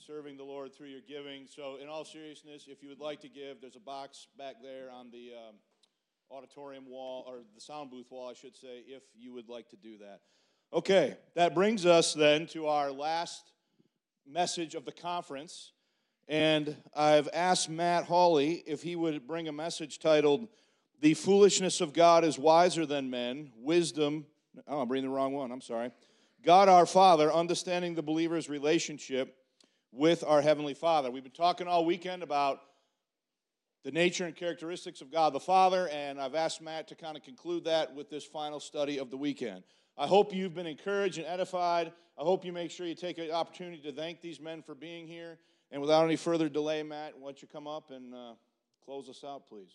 serving the Lord through your giving. So in all seriousness, if you would like to give, there's a box back there on the auditorium wall, or the sound booth wall, I should say, if you would like to do that. Okay, that brings us then to our last message of the conference. And I've asked Matt Hawley if he would bring a message titled, "The Foolishness of God is Wiser Than Men, Wisdom," oh, I'm bringing the wrong one, I'm sorry. "God our Father, Understanding the Believer's Relationship with our Heavenly Father." We've been talking all weekend about the nature and characteristics of God the Father, and I've asked Matt to kind of conclude that with this final study of the weekend. I hope you've been encouraged and edified. I hope you make sure you take an opportunity to thank these men for being here. And without any further delay, Matt, why don't you come up and close us out, please?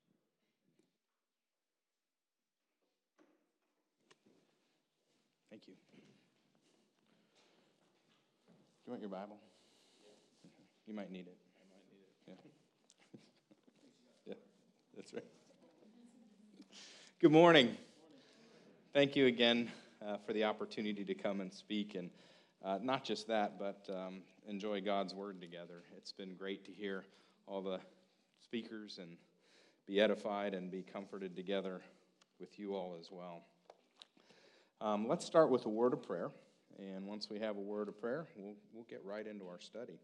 Thank you. Do you want your Bible? You might need it. I might need it. Yeah. Yeah, that's right. Good morning. Thank you again for the opportunity to come and speak, and not just that, but enjoy God's Word together. It's been great to hear all the speakers and be edified and be comforted together with you all as well. Let's start with a word of prayer, and once we have a word of prayer, we'll get right into our study.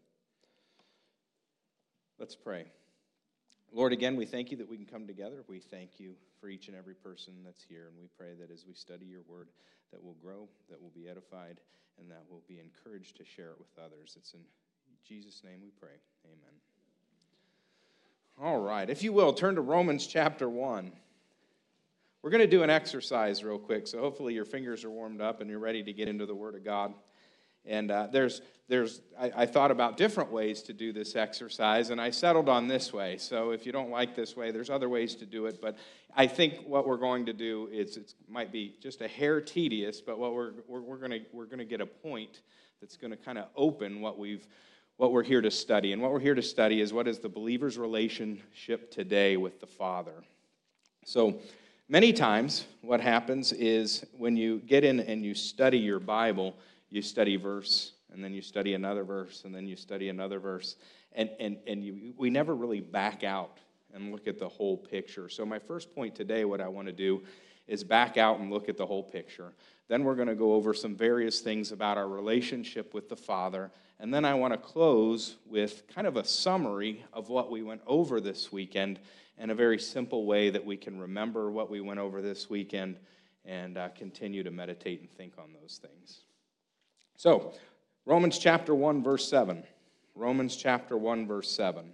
Let's pray. Lord, again, we thank you that we can come together. We thank you for each and every person that's here, and we pray that as we study your word, that we'll grow, that we'll be edified, and that we'll be encouraged to share it with others. It's in Jesus' name we pray. Amen. All right, if you will, turn to Romans chapter 1. We're going to do an exercise real quick, so hopefully your fingers are warmed up and you're ready to get into the Word of God. And I thought about different ways to do this exercise, and I settled on this way. So if you don't like this way, there's other ways to do it. But I think what we're going to do is it might be just a hair tedious, but what we're going to get a point that's going to kind of open what we're here to study. And what we're here to study is what is the believer's relationship today with the Father. So many times what happens is when you get in and you study your Bible, you study verse, and then you study another verse, and then you study another verse, and we never really back out and look at the whole picture. So my first point today, what I want to do is back out and look at the whole picture. Then we're going to go over some various things about our relationship with the Father, and then I want to close with kind of a summary of what we went over this weekend in a very simple way that we can remember what we went over this weekend and continue to meditate and think on those things. So, Romans chapter 1, verse 7. Romans chapter 1, verse 7.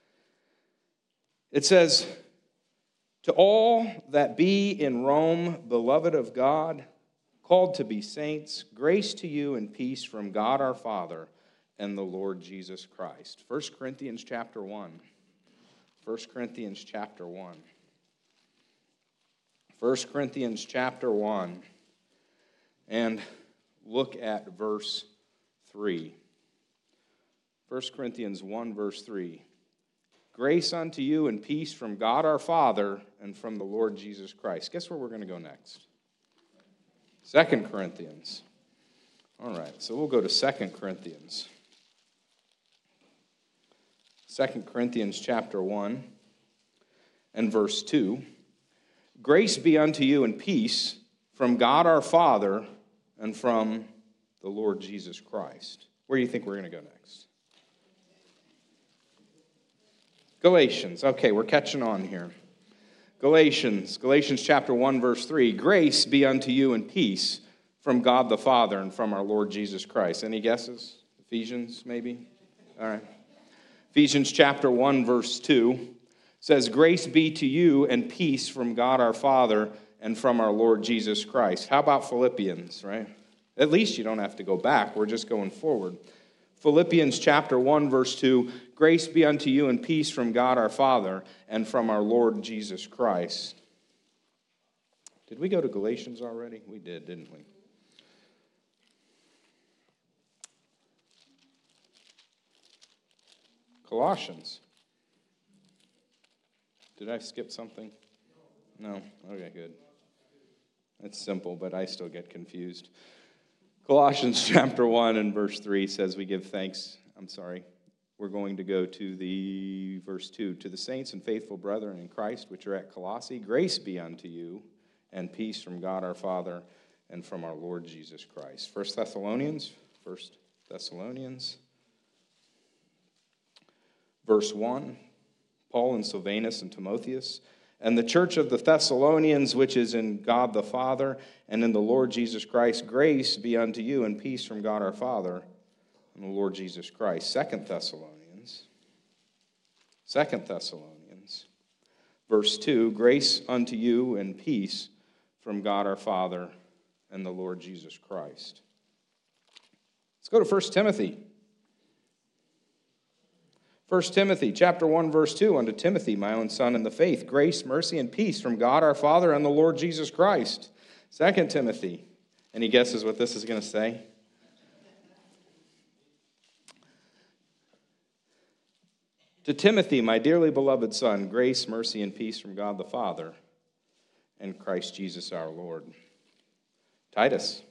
It says, "To all that be in Rome, beloved of God, called to be saints, grace to you and peace from God our Father and the Lord Jesus Christ." 1 Corinthians chapter 1. 1 Corinthians chapter 1. 1 Corinthians chapter 1. And look at verse 3. 1 Corinthians 1, verse 3. "Grace unto you and peace from God our Father and from the Lord Jesus Christ." Guess where we're going to go next? 2 Corinthians. All right, so we'll go to 2 Corinthians. 2 Corinthians chapter 1 and verse 2. "Grace be unto you and peace from God our Father and from the Lord Jesus Christ." Where do you think we're going to go next? Galatians. Okay, we're catching on here. Galatians chapter 1, verse 3. "Grace be unto you and peace from God the Father and from our Lord Jesus Christ." Any guesses? Ephesians, maybe? All right. Ephesians chapter 1, verse 2 says, "Grace be to you and peace from God our Father and from our Lord Jesus Christ." How about Philippians, right? At least you don't have to go back. We're just going forward. Philippians chapter 1, verse 2, "Grace be unto you and peace from God our Father and from our Lord Jesus Christ." Did we go to Galatians already? We did, didn't we? Colossians. Did I skip something? No? Okay, good. It's simple, but I still get confused. Colossians chapter 1 and verse 3 says we give thanks we're going to go to the verse 2. To the saints and faithful brethren in Christ, which are at Colossae, grace be unto you, and peace from God our Father and from our Lord Jesus Christ. 1 Thessalonians, verse 1, Paul and Silvanus and Timotheus, and the church of the Thessalonians, which is in God the Father and in the Lord Jesus Christ, grace be unto you and peace from God our Father and the Lord Jesus Christ. 2 Thessalonians, verse 2, grace unto you and peace from God our Father and the Lord Jesus Christ. Let's go to 1 Timothy. 1 Timothy chapter 1, verse 2, unto Timothy, my own son in the faith, grace, mercy, and peace from God our Father and the Lord Jesus Christ. 2 Timothy. Any guesses what this is going to say? To Timothy, my dearly beloved son, grace, mercy, and peace from God the Father and Christ Jesus our Lord. Titus.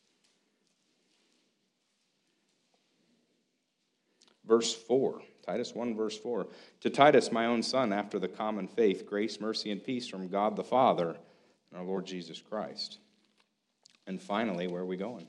Verse 4. Titus 1, verse 4. To Titus, my own son, after the common faith, grace, mercy, and peace from God the Father and our Lord Jesus Christ. And finally, where are we going?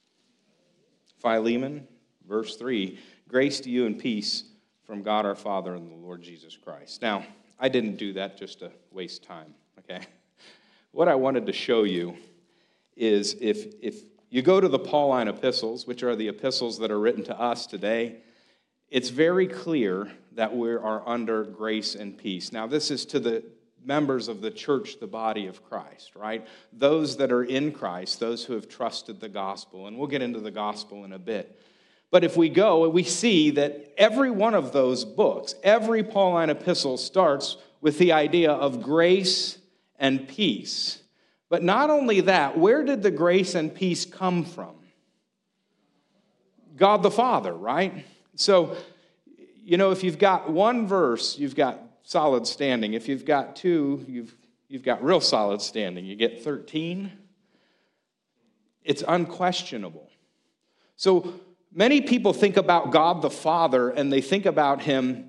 Philemon, verse 3. Grace to you and peace from God our Father and the Lord Jesus Christ. Now, I didn't do that just to waste time, okay? What I wanted to show you is if you go to the Pauline epistles, which are the epistles that are written to us today, it's very clear that we are under grace and peace. Now, this is to the members of the church, the body of Christ, right? Those that are in Christ, those who have trusted the gospel. And we'll get into the gospel in a bit. But if we go, we see that every one of those books, every Pauline epistle starts with the idea of grace and peace. But not only that, where did the grace and peace come from? God the Father, right? So, if you've got one verse, you've got solid standing. If you've got two, you've got real solid standing. You get 13. It's unquestionable. So many people think about God the Father, and they think about him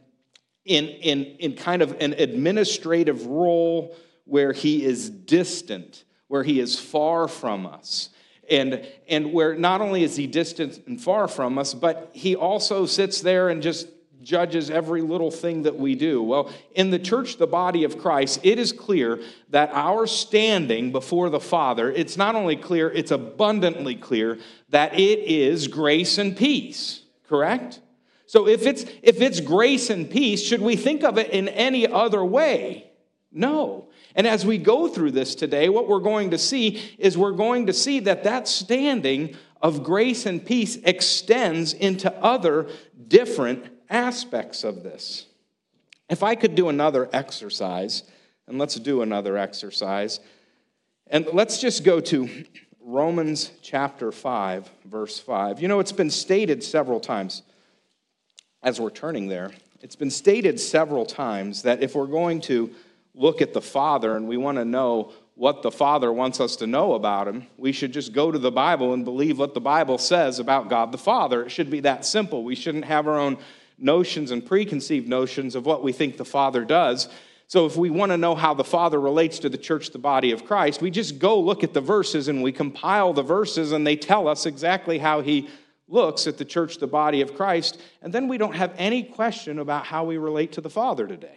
in kind of an administrative role where he is distant, where he is far from us. And where not only is he distant and far from us, but he also sits there and just judges every little thing that we do. Well, in the church, the body of Christ, it is clear that our standing before the Father, it's not only clear, it's abundantly clear that it is grace and peace, correct? So if it's grace and peace, should we think of it in any other way? No. And as we go through this today, what we're going to see is that standing of grace and peace extends into other different aspects of this. If I could do another exercise, and let's do another exercise, and let's just go to Romans chapter 5, verse 5. It's been stated several times, as we're turning there, it's been stated several times that if we're going to look at the Father and we want to know what the Father wants us to know about him, we should just go to the Bible and believe what the Bible says about God the Father. It should be that simple. We shouldn't have our own notions and preconceived notions of what we think the Father does. So if we want to know how the Father relates to the church, the body of Christ, we just go look at the verses and we compile the verses and they tell us exactly how he looks at the church, the body of Christ, and then we don't have any question about how we relate to the Father today.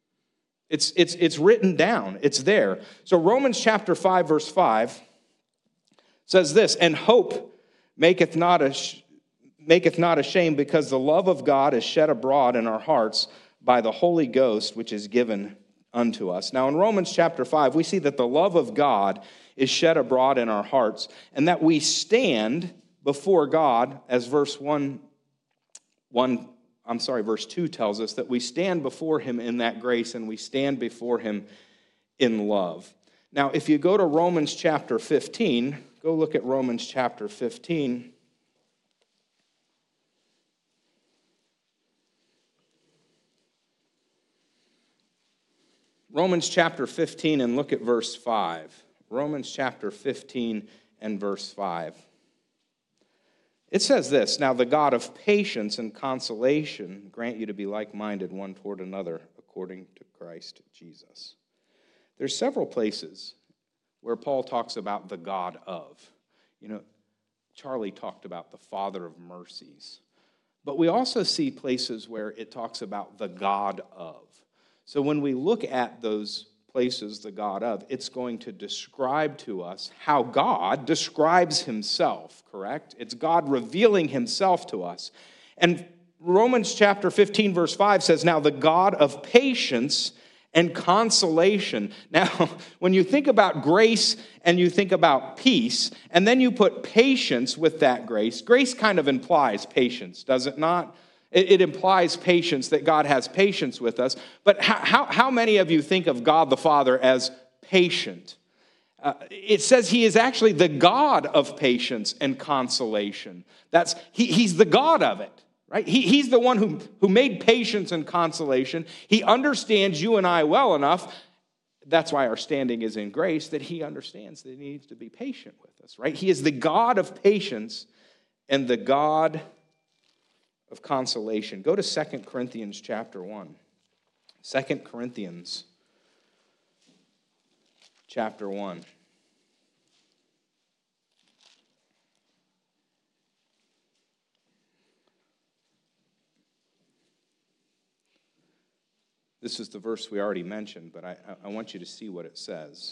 It's written down. It's there. So Romans chapter 5, verse 5 says this, and hope maketh not ashamed, because the love of God is shed abroad in our hearts by the Holy Ghost, which is given unto us. Now in Romans chapter 5, we see that the love of God is shed abroad in our hearts, and that we stand before God, as verse 2 tells us, that we stand before him in that grace and we stand before him in love. Now, if you go to Romans chapter 15, go look at Romans chapter 15. Romans chapter 15 and look at verse 5. Romans chapter 15 and verse 5. It says this, "Now the God of patience and consolation grant you to be like-minded one toward another according to Christ Jesus." There's several places where Paul talks about the God of. Charlie talked about the Father of mercies. But we also see places where it talks about the God of. So when we look at those places, the God of, it's going to describe to us how God describes himself, correct? It's God revealing himself to us. And Romans chapter 15, verse 5 says, "Now the God of patience and consolation." Now, when you think about grace and you think about peace, and then you put patience with that grace kind of implies patience, does it not? It implies patience, that God has patience with us. But how many of you think of God the Father as patient? It says he is actually the God of patience and consolation. He's the God of it. Right? He's the one who made patience and consolation. He understands you and I well enough. That's why our standing is in grace, that he understands that he needs to be patient with us. Right? He is the God of patience and the God of consolation. Go to 2 Corinthians chapter 1. 2 Corinthians chapter 1. This is the verse we already mentioned, but I want you to see what it says.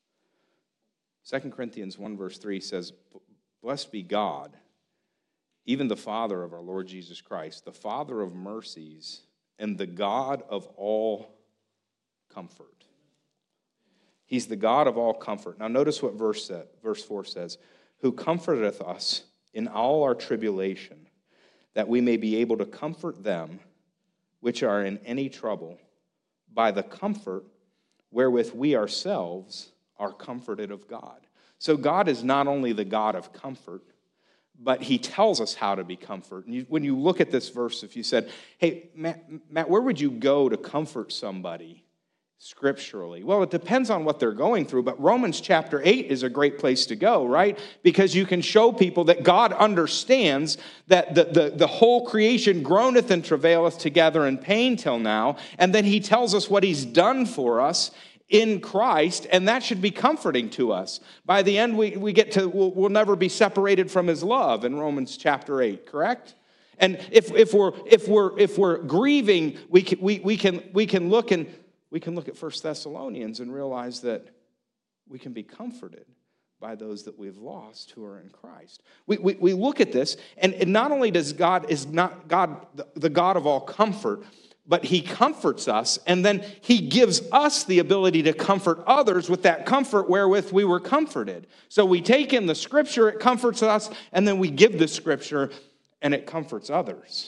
2 Corinthians 1 verse 3 says, "Blessed be God, even the Father of our Lord Jesus Christ, the Father of mercies and the God of all comfort." He's the God of all comfort. Now notice what verse 4 says, "Who comforteth us in all our tribulation, that we may be able to comfort them which are in any trouble, by the comfort wherewith we ourselves are comforted of God." So God is not only the God of comfort, but he tells us how to be comforted. When you look at this verse, if you said, "Hey, Matt, where would you go to comfort somebody scripturally?" Well, it depends on what they're going through, but Romans chapter 8 is a great place to go, right? Because you can show people that God understands that the whole creation groaneth and travaileth together in pain till now, and then he tells us what he's done for us in Christ, and that should be comforting to us. By the end, we'll never be separated from his love in Romans chapter 8, correct? And if we're grieving, we can look at 1 Thessalonians and realize that we can be comforted by those that we've lost who are in Christ. We look at this, and not only is not God the God of all comfort, but he comforts us, and then he gives us the ability to comfort others with that comfort wherewith we were comforted. So we take in the Scripture, it comforts us, and then we give the Scripture, and it comforts others.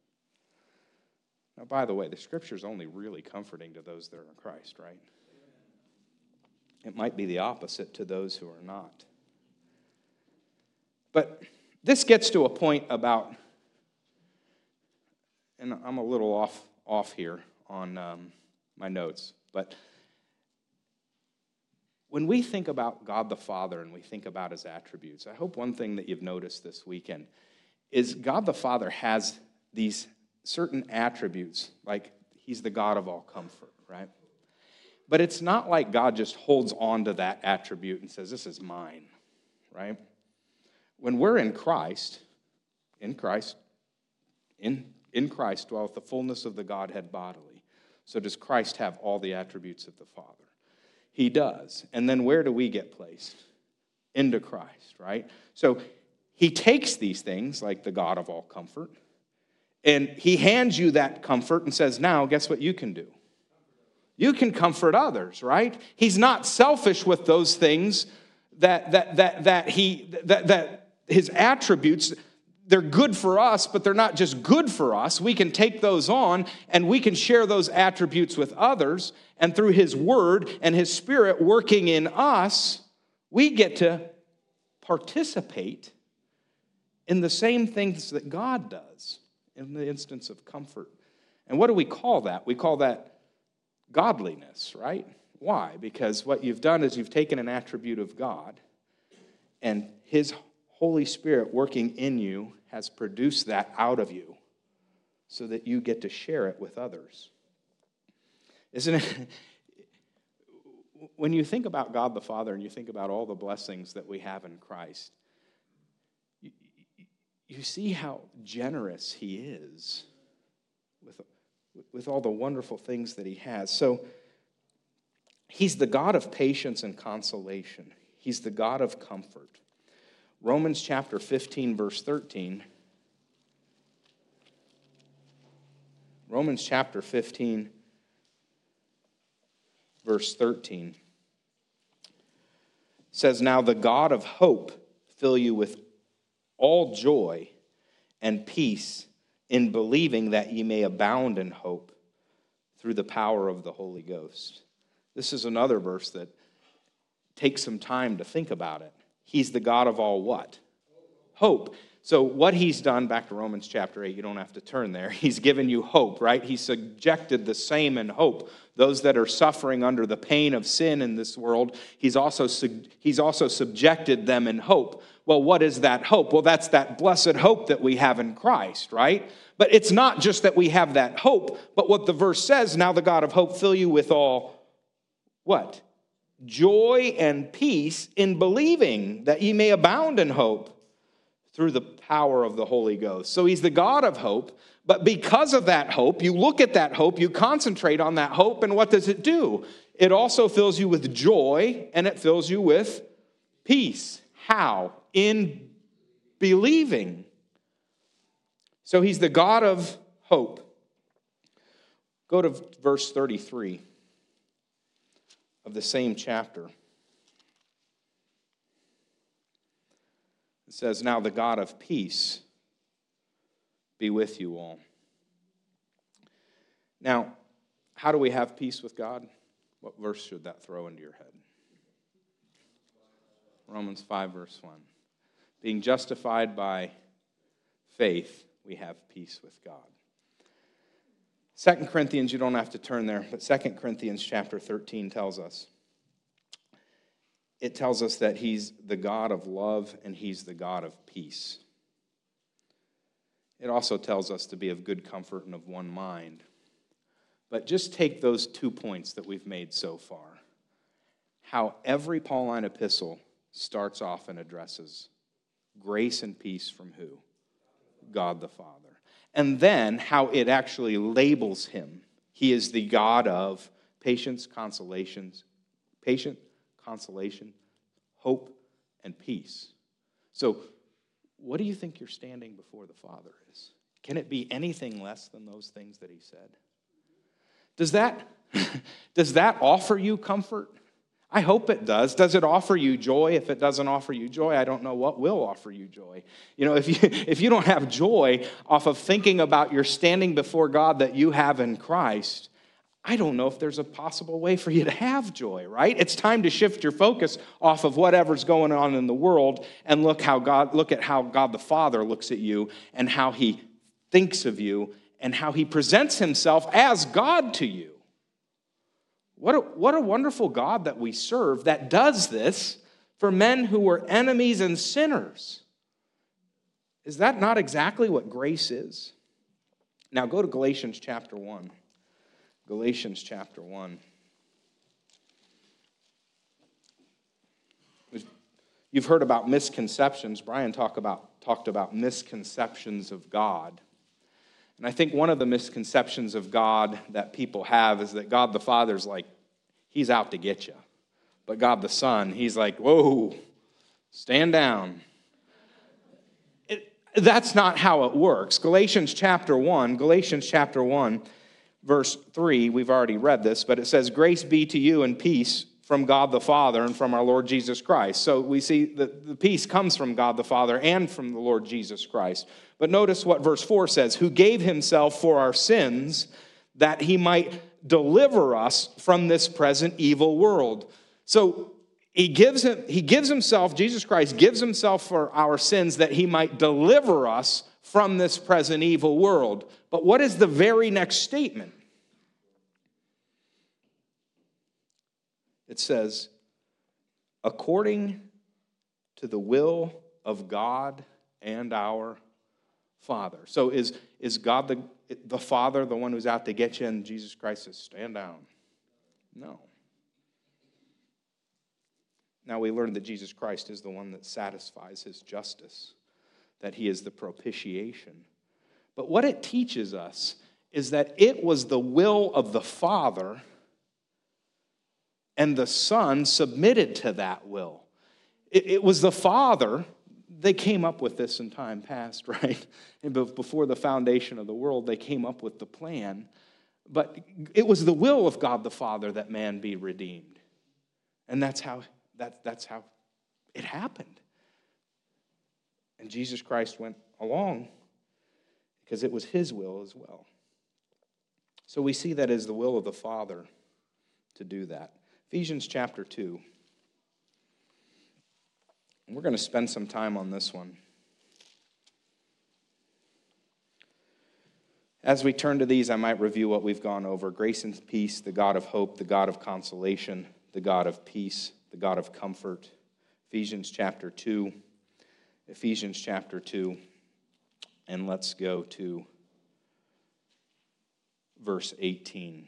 Now, by the way, the Scripture is only really comforting to those that are in Christ, right? It might be the opposite to those who are not. But this gets to a point about, and I'm a little off here on my notes, but when we think about God the Father and we think about his attributes, I hope one thing that you've noticed this weekend is God the Father has these certain attributes, like he's the God of all comfort, right? But it's not like God just holds on to that attribute and says, "This is mine," right? When we're in Christ dwelleth the fullness of the Godhead bodily. So does Christ have all the attributes of the Father? He does. And then where do we get placed? Into Christ, right? So he takes these things, like the God of all comfort, and he hands you that comfort and says, "Now, guess what you can do? You can comfort others," right? He's not selfish with those things that his attributes. They're good for us, but they're not just good for us. We can take those on, and we can share those attributes with others, and through his word and his Spirit working in us, we get to participate in the same things that God does in the instance of comfort. And what do we call that? We call that godliness, right? Why? Because what you've done is you've taken an attribute of God, and his Holy Spirit working in you has produced that out of you so that you get to share it with others. Isn't it? When you think about God the Father and you think about all the blessings that we have in Christ, you see how generous he is with all the wonderful things that he has. So he's the God of patience and consolation. He's the God of comfort. Romans chapter 15, verse 13. Romans chapter 15, verse 13 says, "Now the God of hope fill you with all joy and peace in believing that ye may abound in hope through the power of the Holy Ghost." This is another verse that takes some time to think about it. He's the God of all what? Hope. So what he's done, back to Romans chapter 8, you don't have to turn there. He's given you hope, right? He subjected the same in hope. Those that are suffering under the pain of sin in this world, he's also subjected them in hope. Well, what is that hope? Well, that's that blessed hope that we have in Christ, right? But it's not just that we have that hope, but what the verse says, "Now the God of hope fill you with all," what? "Joy and peace in believing that ye may abound in hope through the power of the Holy Ghost." So he's the God of hope, but because of that hope, you look at that hope, you concentrate on that hope, and what does it do? It also fills you with joy, and it fills you with peace. How? In believing. So he's the God of hope. Go to verse 33 of the same chapter. It says, "Now the God of peace be with you all." Now, how do we have peace with God? What verse should that throw into your head? Romans 5, verse 1. Being justified by faith, we have peace with God. 2 Corinthians, you don't have to turn there, but 2 Corinthians chapter 13 tells us. It tells us that he's the God of love and he's the God of peace. It also tells us to be of good comfort and of one mind. But just take those 2 points that we've made so far. How every Pauline epistle starts off and addresses grace and peace from who? God the Father. And then how it actually labels him. He is the God of patience, consolation, hope, and peace. So, what do you think you're standing before the Father is? Can it be anything less than those things that he said? Does that offer you comfort? I hope it does. Does it offer you joy? If it doesn't offer you joy, I don't know what will offer you joy. You know, if you don't have joy off of thinking about your standing before God that you have in Christ, I don't know if there's a possible way for you to have joy, right? It's time to shift your focus off of whatever's going on in the world and look at how God the Father looks at you and how he thinks of you and how he presents himself as God to you. What a wonderful God that we serve that does this for men who were enemies and sinners. Is that not exactly what grace is? Now go to Galatians chapter 1. Galatians chapter 1. You've heard about misconceptions. Brian talked about misconceptions of God. And I think one of the misconceptions of God that people have is that God the Father's like, he's out to get you. But God the Son, he's like, whoa, stand down. That's not how it works. Galatians chapter 1, verse 3, we've already read this, but it says, "Grace be to you and peace from God the Father and from our Lord Jesus Christ." So we see that the peace comes from God the Father and from the Lord Jesus Christ. But notice what verse 4 says, "Who gave himself for our sins, that he might deliver us from this present evil world." So he gives himself, Jesus Christ gives himself for our sins that he might deliver us from this present evil world. But what is the very next statement? It says, "According to the will of God and our Father. So is God the Father, the one who's out to get you, and Jesus Christ says, stand down? No. Now we learn that Jesus Christ is the one that satisfies his justice, that he is the propitiation. But what it teaches us is that it was the will of the Father, and the Son submitted to that will. It was the Father. They came up with this in time past, right? And before the foundation of the world, they came up with the plan. But it was the will of God the Father that man be redeemed. And that's how it happened. And Jesus Christ went along because it was his will as well. So we see that as the will of the Father to do that. Ephesians chapter 2. And we're going to spend some time on this one. As we turn to these, I might review what we've gone over. Grace and peace, the God of hope, the God of consolation, the God of peace, the God of comfort. Ephesians chapter 2. Ephesians chapter 2. And let's go to verse 18.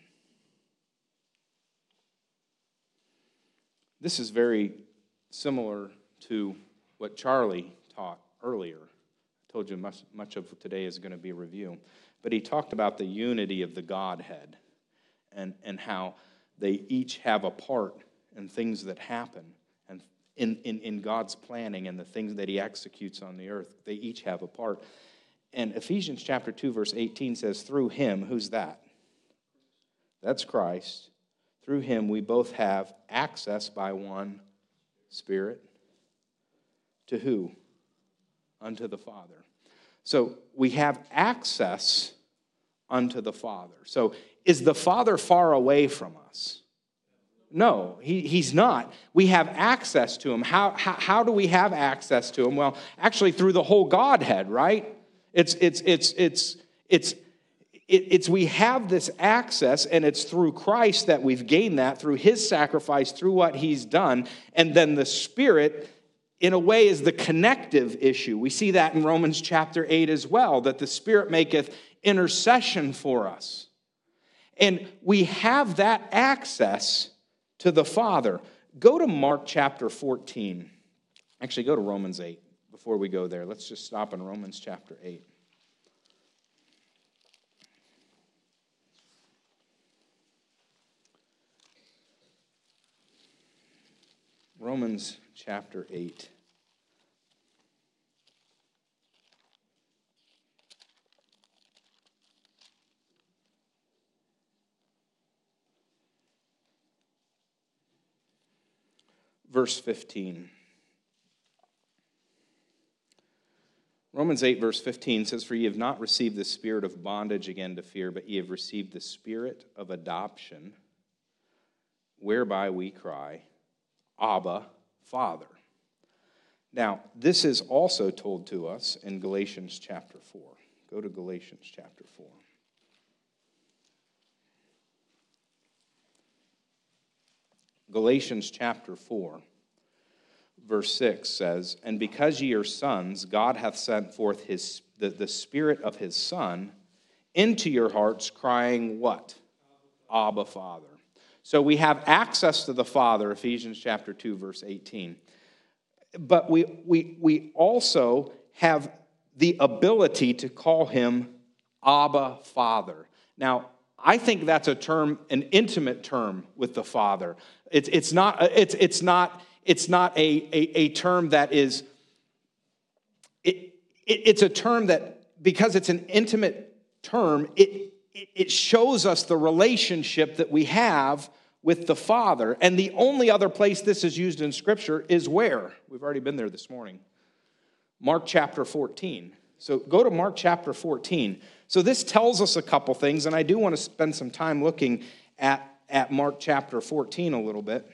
This is very similar to what Charlie taught earlier. I told you much of today is going to be a review. But he talked about the unity of the Godhead and how they each have a part in things that happen. And in God's planning and the things that he executes on the earth, they each have a part. And Ephesians chapter 2, verse 18 says, through him, who's that? That's Christ. Through him we both have access by one Spirit. To who? Unto the Father. So we have access unto the Father. So is the Father far away from us? No, he's not. We have access to him. How do we have access to him? Well, actually through the whole Godhead, right? We have this access, and it's through Christ that we've gained that, through his sacrifice, through what he's done, and then the Spirit, in a way, is the connective issue. We see that in Romans chapter 8 as well, that the Spirit maketh intercession for us. And we have that access to the Father. Go to Mark chapter 14. Actually, go to Romans 8 before we go there. Let's just stop in Romans chapter 8. Romans chapter 8. Verse 15. Romans 8, verse 15 says, for ye have not received the spirit of bondage again to fear, but ye have received the Spirit of adoption, whereby we cry, Abba, Father. Now, this is also told to us in Galatians chapter 4. Go to Galatians chapter 4. Galatians chapter 4, verse 6 says, and because ye are sons, God hath sent forth the Spirit of his Son into your hearts, crying what? Abba, Father. So we have access to the Father, Ephesians chapter 2, verse 18. But we also have the ability to call him Abba, Father. Now, I think that's a term, an intimate term with the Father. It's not a term that is. It's a term that, because it's an intimate term, it shows us the relationship that we have with the Father. And the only other place this is used in Scripture is where? We've already been there this morning. Mark chapter 14. So go to Mark chapter 14. So this tells us a couple things, and I do want to spend some time looking at Mark chapter 14 a little bit.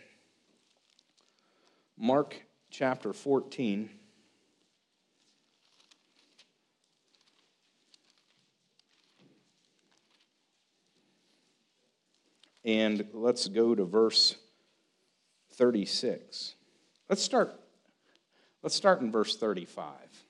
Mark chapter 14. And let's go to verse 36. Let's start Let's start in verse 35.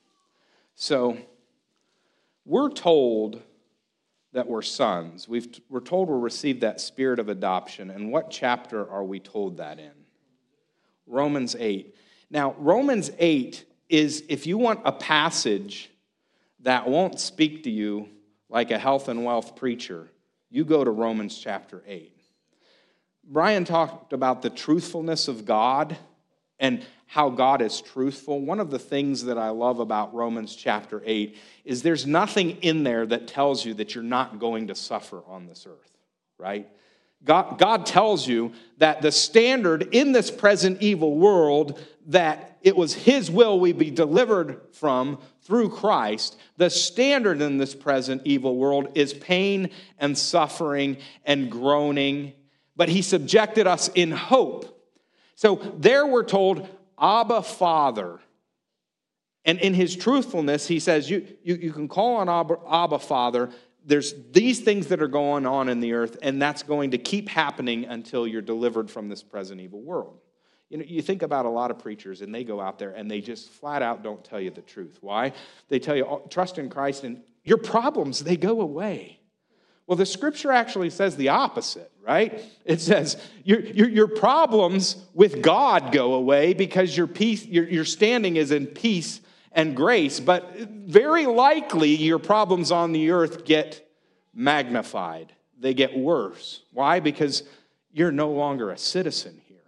So, we're told that we're sons. We're told we'll receive that spirit of adoption. And what chapter are we told that in? Romans 8. Now, Romans 8 is, if you want a passage that won't speak to you like a health and wealth preacher, you go to Romans chapter 8. Brian talked about the truthfulness of God and how God is truthful. One of the things that I love about Romans chapter 8 is there's nothing in there that tells you that you're not going to suffer on this earth, right? God tells you that the standard in this present evil world, that it was His will we be delivered from through Christ. The standard in this present evil world is pain and suffering and groaning, but He subjected us in hope. So there we're told, Abba, Father. And in His truthfulness, He says, you can call on Abba, Father. There's these things that are going on in the earth, and that's going to keep happening until you're delivered from this present evil world. You know, you think about a lot of preachers, and they go out there, and they just flat out don't tell you the truth. Why? They tell you, trust in Christ, and your problems, they go away. Well, the Scripture actually says the opposite, right? It says your problems with God go away because your standing is in peace and grace, but very likely your problems on the earth get magnified. They get worse. Why? Because you're no longer a citizen here.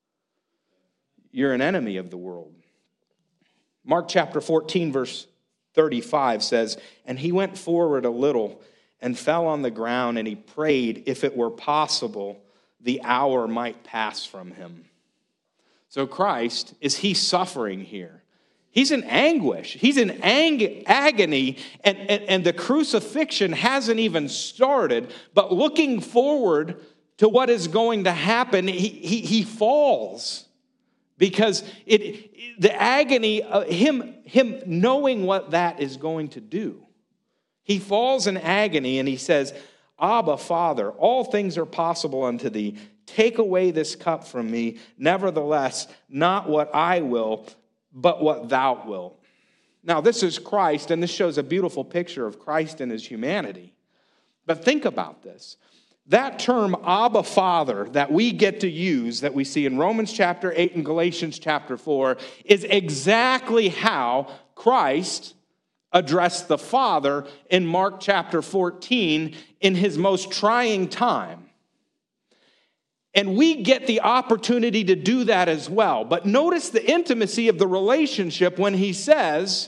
You're an enemy of the world. Mark chapter 14, verse 35 says, "And he went forward a little and fell on the ground, and he prayed, if it were possible, the hour might pass from him." So Christ, is He suffering here? He's in anguish. He's in agony, and the crucifixion hasn't even started. But looking forward to what is going to happen, he falls. Because the agony of him knowing what that is going to do. He falls in agony and he says, Abba, Father, all things are possible unto thee. Take away this cup from me. Nevertheless, not what I will, but what thou wilt. Now, this is Christ, and this shows a beautiful picture of Christ and His humanity. But think about this. That term, Abba, Father, that we get to use, that we see in Romans chapter 8 and Galatians chapter 4, is exactly how Christ addressed the Father in Mark chapter 14 in His most trying time. And we get the opportunity to do that as well. But notice the intimacy of the relationship when He says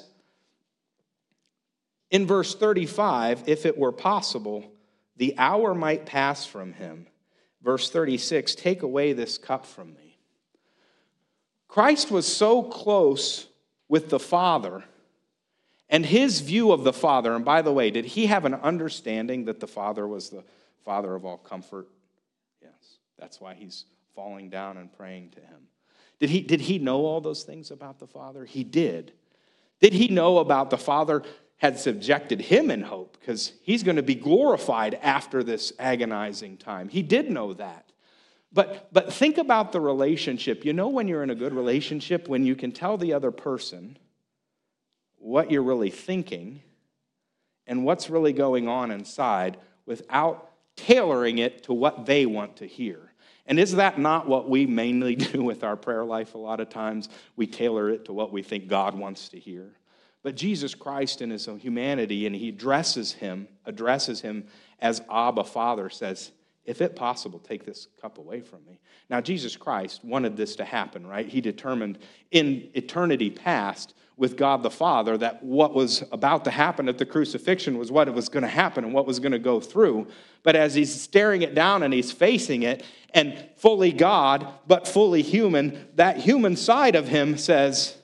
in verse 35, if it were possible, the hour might pass from him. Verse 36, take away this cup from me. Christ was so close with the Father and His view of the Father. And by the way, did He have an understanding that the Father was the Father of all comfort? Yes. That's why He's falling down and praying to Him. Did he know all those things about the Father? He did. Did He know about the Father had subjected Him in hope, because He's going to be glorified after this agonizing time? He did know that. But think about the relationship. You know when you're in a good relationship, when you can tell the other person what you're really thinking and what's really going on inside without tailoring it to what they want to hear. And is that not what we mainly do with our prayer life a lot of times? We tailor it to what we think God wants to hear. But Jesus Christ in His own humanity, and He addresses him as Abba, Father, says, if it possible, take this cup away from me. Now, Jesus Christ wanted this to happen, right? He determined in eternity past with God the Father that what was about to happen at the crucifixion was what was going to happen and what was going to go through. But as He's staring it down and He's facing it, and fully God, but fully human, that human side of Him says,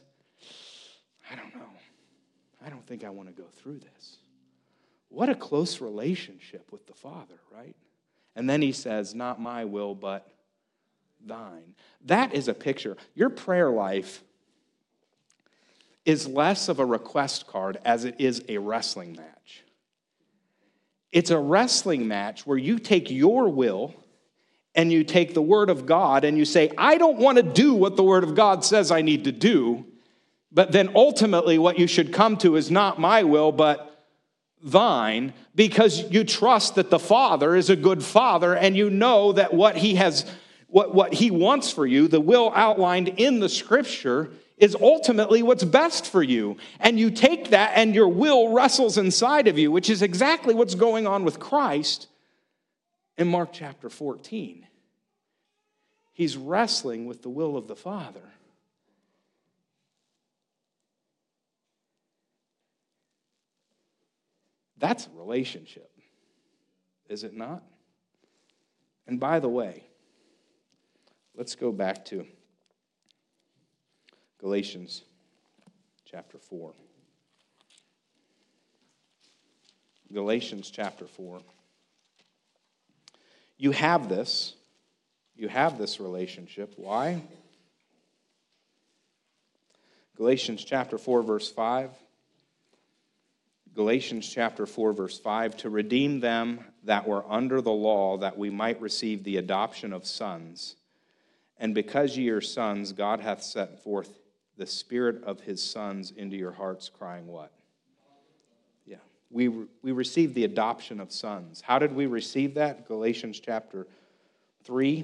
I don't think I want to go through this. What a close relationship with the Father, right? And then He says, not my will, but thine. That is a picture. Your prayer life is less of a request card as it is a wrestling match. It's a wrestling match where you take your will and you take the Word of God and you say, I don't want to do what the Word of God says I need to do. But then ultimately what you should come to is not my will, but thine, because you trust that the Father is a good Father, and you know that what he wants for you, the will outlined in the Scripture, is ultimately what's best for you. And you take that and your will wrestles inside of you, which is exactly what's going on with Christ in Mark chapter 14. He's wrestling with the will of the Father. That's a relationship, is it not? And by the way, let's go back to Galatians chapter 4. Galatians chapter 4. You have this relationship. Why? Galatians chapter 4, verse 5. Galatians chapter 4, verse 5, to redeem them that were under the law, that we might receive the adoption of sons. And because ye are sons, God hath set forth the Spirit of his sons into your hearts, crying what? Yeah. We received the adoption of sons. How did we receive that? Galatians chapter 3,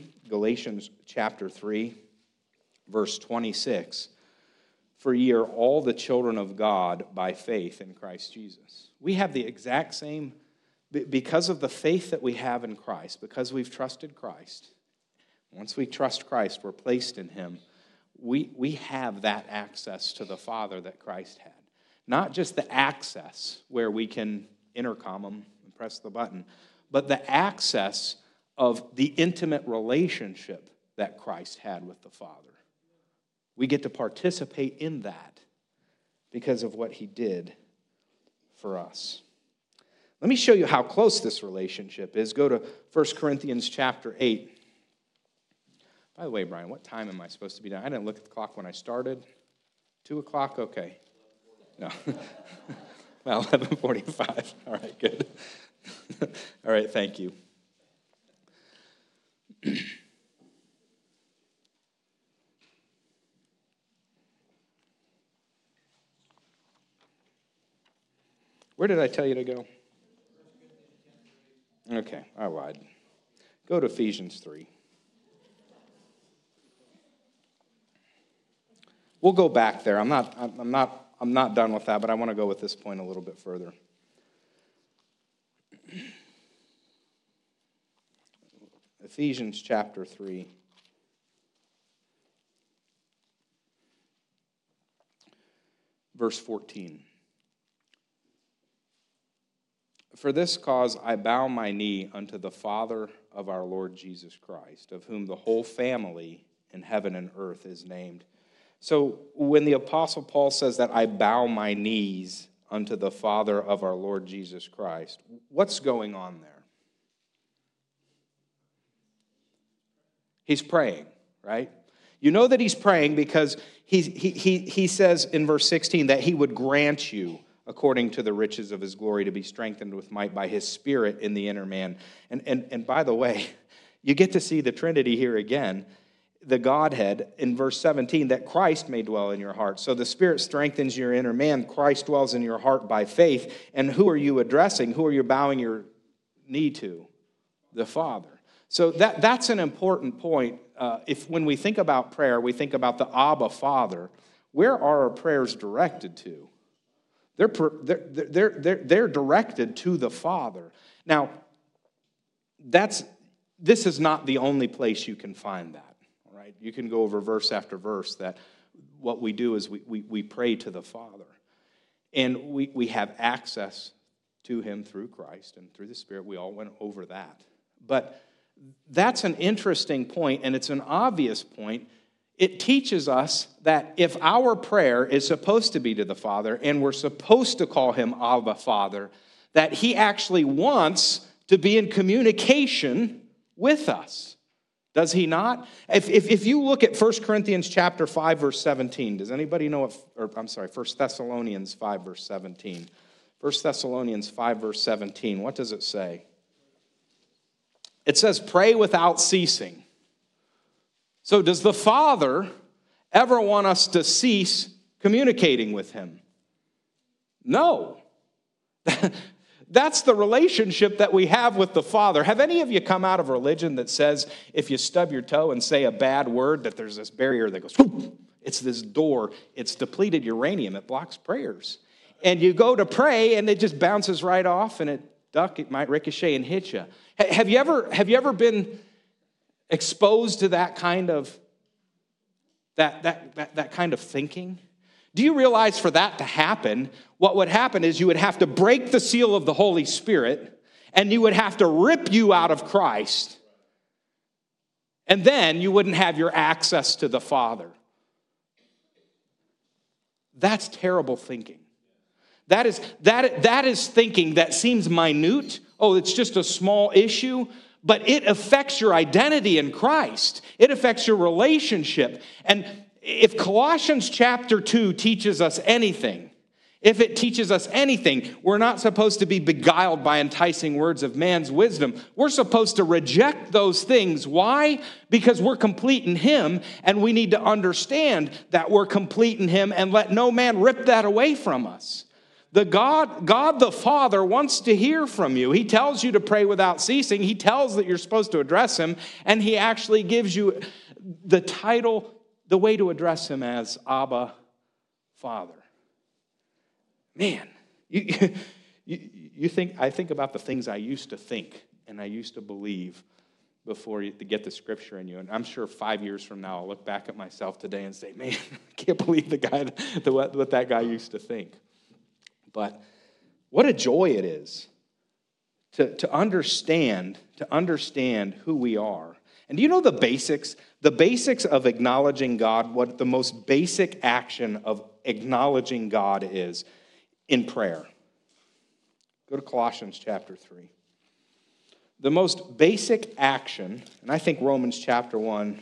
verse 26. For ye are all the children of God by faith in Christ Jesus. We have the exact same, because of the faith that we have in Christ, because we've trusted Christ. Once we trust Christ, we're placed in him. We have that access to the Father that Christ had. Not just the access where we can intercom him and press the button, but the access of the intimate relationship that Christ had with the Father. We get to participate in that because of what he did for us. Let me show you how close this relationship is. Go to 1 Corinthians chapter 8. By the way, Brian, what time am I supposed to be done? I didn't look at the clock when I started. 2 o'clock? Okay. No. Well, 11:45. All right, good. All right, thank you. Where did I tell you to go? Okay, I lied. Go to Ephesians 3. We'll go back there. I'm not done with that, but I want to go with this point a little bit further. Ephesians chapter 3. Verse 14. For this cause I bow my knee unto the Father of our Lord Jesus Christ, of whom the whole family in heaven and earth is named. So when the Apostle Paul says that I bow my knees unto the Father of our Lord Jesus Christ, what's going on there? He's praying, right? You know that he's praying because he says in verse 16 that he would grant you, according to the riches of his glory, to be strengthened with might by his Spirit in the inner man. And by the way, you get to see the Trinity here again, the Godhead, in verse 17, that Christ may dwell in your heart. So the Spirit strengthens your inner man. Christ dwells in your heart by faith. And who are you addressing? Who are you bowing your knee to? The Father. So that's an important point. When we think about prayer, we think about the Abba Father. Where are our prayers directed to? They're directed to the Father. Now, this is not the only place you can find that, right? You can go over verse after verse that what we do is we pray to the Father. And we have access to him through Christ and through the Spirit. We all went over that. But that's an interesting point, and it's an obvious point. It teaches us that if our prayer is supposed to be to the Father, and we're supposed to call him Abba Father, that he actually wants to be in communication with us. Does he not? If you look at 1 Corinthians chapter 5, verse 17, does anybody know what, 1 Thessalonians 5, verse 17. 1 Thessalonians 5, verse 17, what does it say? It says, pray without ceasing. So does the Father ever want us to cease communicating with him? No. That's the relationship that we have with the Father. Have any of you come out of religion that says if you stub your toe and say a bad word, that there's this barrier that goes, whoop, it's this door, it's depleted uranium, it blocks prayers. And you go to pray and it just bounces right off and it might ricochet and hit you. Have you ever been exposed to that kind of that kind of thinking? Do you realize for that to happen, what would happen is you would have to break the seal of the Holy Spirit, and you would have to rip you out of Christ, and then you wouldn't have your access to the Father. That's terrible thinking. That is thinking that seems minute. Oh, it's just a small issue, but it affects your identity in Christ. It affects your relationship. And if Colossians chapter 2 teaches us anything, we're not supposed to be beguiled by enticing words of man's wisdom. We're supposed to reject those things. Why? Because we're complete in him, and we need to understand that we're complete in him and let no man rip that away from us. God the Father wants to hear from you. He tells you to pray without ceasing. He tells that you're supposed to address him, and he actually gives you the title, the way to address him as Abba, Father. Man, you think, I think about the things I used to think and I used to believe before you get the scripture in you. And I'm sure 5 years from now, I'll look back at myself today and say, man, I can't believe what that guy used to think. But what a joy it is to understand who we are. And do you know the basics? The basics of acknowledging God, what the most basic action of acknowledging God is in prayer. Go to Colossians chapter 3. The most basic action, and I think Romans chapter 1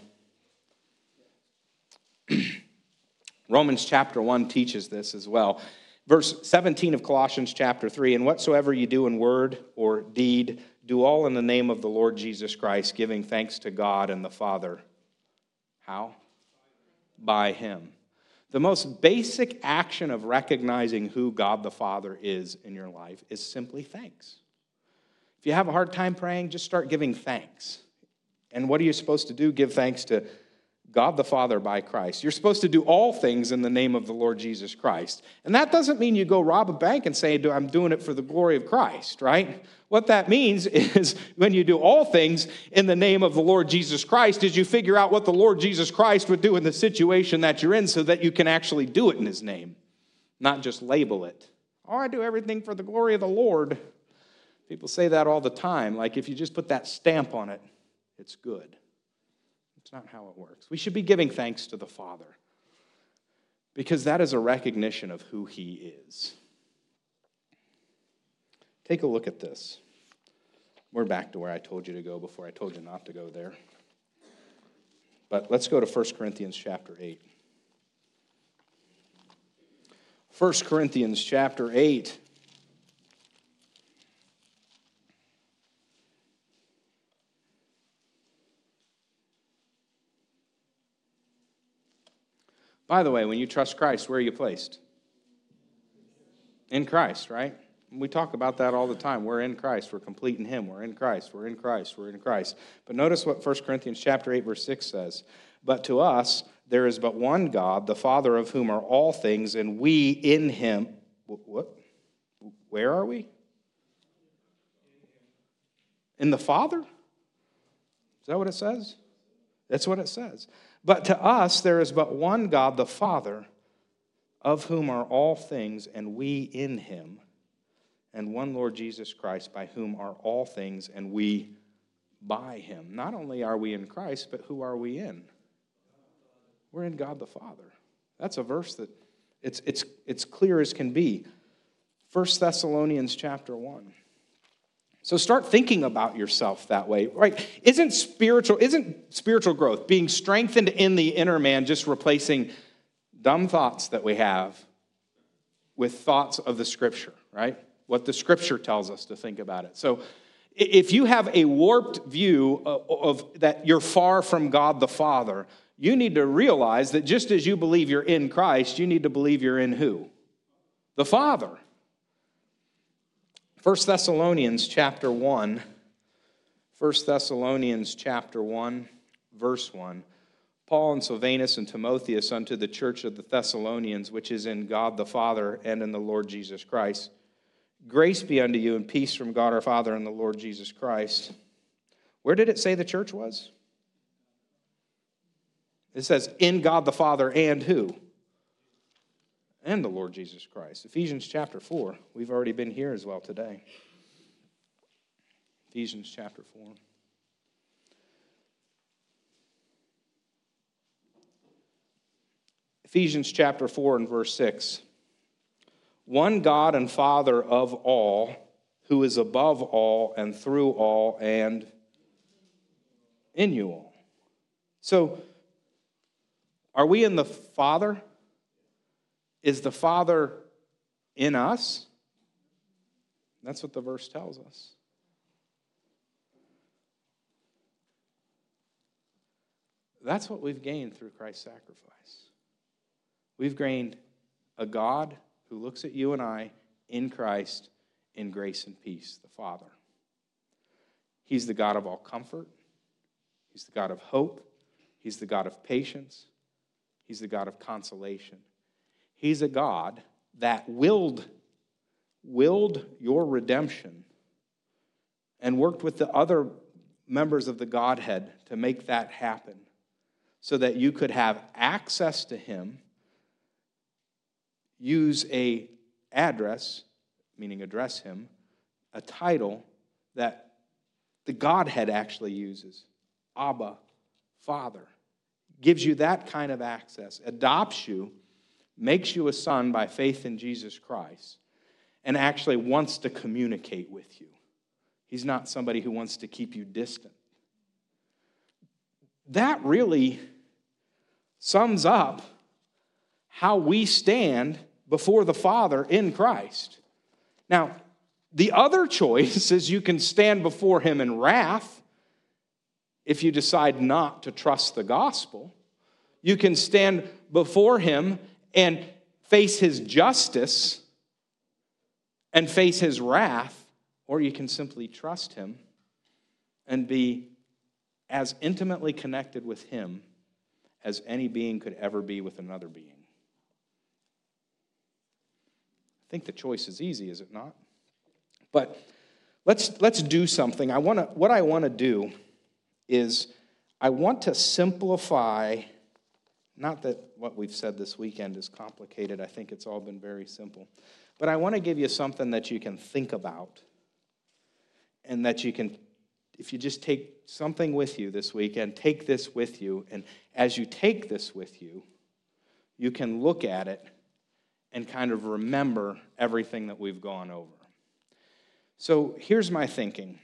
teaches this as well. Verse 17 of Colossians chapter 3, and whatsoever you do in word or deed, do all in the name of the Lord Jesus Christ, giving thanks to God and the Father. How? By him. The most basic action of recognizing who God the Father is in your life is simply thanks. If you have a hard time praying, just start giving thanks. And what are you supposed to do? Give thanks to God the Father by Christ. You're supposed to do all things in the name of the Lord Jesus Christ. And that doesn't mean you go rob a bank and say, I'm doing it for the glory of Christ, right? What that means is when you do all things in the name of the Lord Jesus Christ is you figure out what the Lord Jesus Christ would do in the situation that you're in so that you can actually do it in his name, not just label it. Oh, I do everything for the glory of the Lord. People say that all the time. Like if you just put that stamp on it, it's good. It's not how it works. We should be giving thanks to the Father because that is a recognition of who he is. Take a look at this. We're back to where I told you to go before I told you not to go there. But let's go to 1 Corinthians chapter 8. 1 Corinthians chapter 8. By the way, when you trust Christ, where are you placed? In Christ, right? We talk about that all the time. We're in Christ. We're complete in him. We're in Christ. We're in Christ. We're in Christ. But notice what 1 Corinthians chapter 8, verse 6 says. But to us, there is but one God, the Father of whom are all things, and we in him. What? Where are we? In the Father? Is that what it says? That's what it says. But to us, there is but one God, the Father, of whom are all things, and we in him, and one Lord Jesus Christ, by whom are all things, and we by him. Not only are we in Christ, but who are we in? We're in God the Father. That's a verse that it's clear as can be. 1 Thessalonians chapter 1. So start thinking about yourself that way, right? Isn't spiritual growth, being strengthened in the inner man, just replacing dumb thoughts that we have with thoughts of the Scripture, right? What the Scripture tells us to think about it. So if you have a warped view of that you're far from God the Father, you need to realize that just as you believe you're in Christ, you need to believe you're in who? The Father. 1 Thessalonians chapter 1, verse 1. Paul and Silvanus and Timotheus unto the church of the Thessalonians, which is in God the Father and in the Lord Jesus Christ. Grace be unto you and peace from God our Father and the Lord Jesus Christ. Where did it say the church was? It says, in God the Father and who? And the Lord Jesus Christ. Ephesians chapter 4. We've already been here as well today. Ephesians chapter 4. Ephesians chapter 4 and verse 6. One God and Father of all, who is above all and through all and in you all. So, are we in the Father? Is the Father in us? That's what the verse tells us. That's what we've gained through Christ's sacrifice. We've gained a God who looks at you and I in Christ in grace and peace, the Father. He's the God of all comfort. He's the God of hope. He's the God of patience. He's the God of consolation. He's a God that willed your redemption and worked with the other members of the Godhead to make that happen so that you could have access to him, use a address, meaning address him, a title that the Godhead actually uses, Abba, Father. Gives you that kind of access, adopts you, makes you a son by faith in Jesus Christ, and actually wants to communicate with you. He's not somebody who wants to keep you distant. That really sums up how we stand before the Father in Christ. Now, the other choice is you can stand before him in wrath if you decide not to trust the gospel. You can stand before him and face his justice and face his wrath, or you can simply trust him and be as intimately connected with him as any being could ever be with another being. I think the choice is easy, is it not? But let's do something. What I want to do is I want to simplify, not that what we've said this weekend is complicated. I think it's all been very simple. But I want to give you something that you can think about and that you can, if you just take something with you this weekend, take this with you. And as you take this with you, you can look at it and kind of remember everything that we've gone over. So here's my thinking.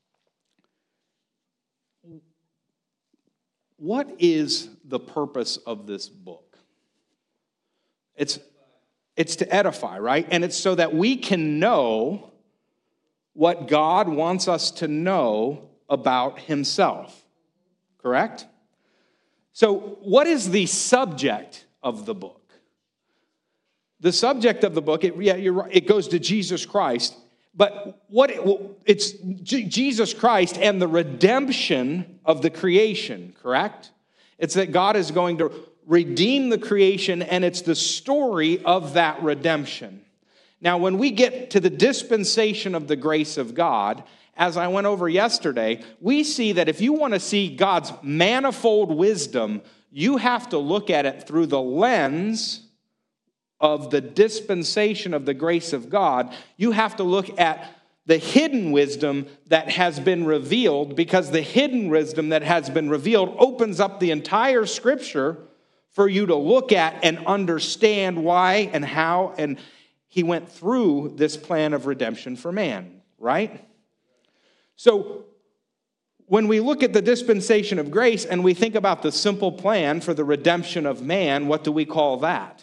What is the purpose of this book? It's to edify, right? And it's so that we can know what God wants us to know about himself. Correct? So what is the subject of the book? The subject of the book, you're right, it goes to Jesus Christ. But it's Jesus Christ and the redemption of the creation, correct? It's that God is going to redeem the creation, and it's the story of that redemption. Now, when we get to the dispensation of the grace of God, as I went over yesterday, we see that if you want to see God's manifold wisdom, you have to look at it through the lens of the dispensation of the grace of God. You have to look at the hidden wisdom that has been revealed, because the hidden wisdom that has been revealed opens up the entire Scripture for you to look at and understand why and how, and he went through this plan of redemption for man, right? So when we look at the dispensation of grace and we think about the simple plan for the redemption of man, what do we call that?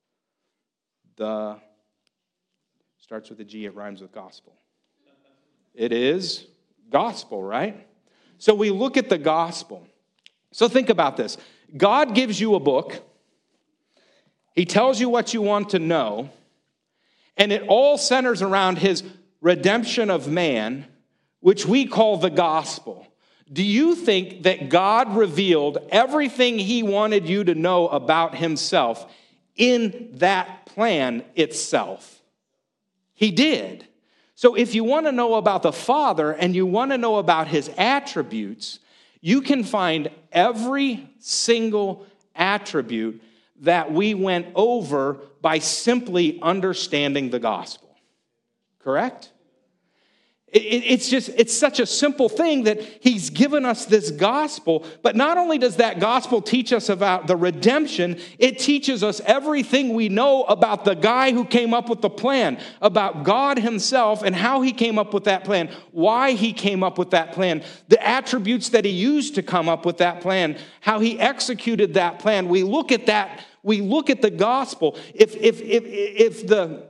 Starts with a G, it rhymes with gospel. It is gospel, right? So we look at the gospel. So think about this. God gives you a book. He tells you what you want to know. And it all centers around his redemption of man, which we call the gospel. Do you think that God revealed everything he wanted you to know about himself in that plan itself? He did. So if you want to know about the Father and you want to know about his attributes, you can find every single attribute that we went over by simply understanding the gospel. Correct? It's such a simple thing that he's given us this gospel, but not only does that gospel teach us about the redemption, it teaches us everything we know about the guy who came up with the plan, about God himself and how he came up with that plan, why he came up with that plan, the attributes that he used to come up with that plan, how he executed that plan. We look at that, we look at the gospel. If the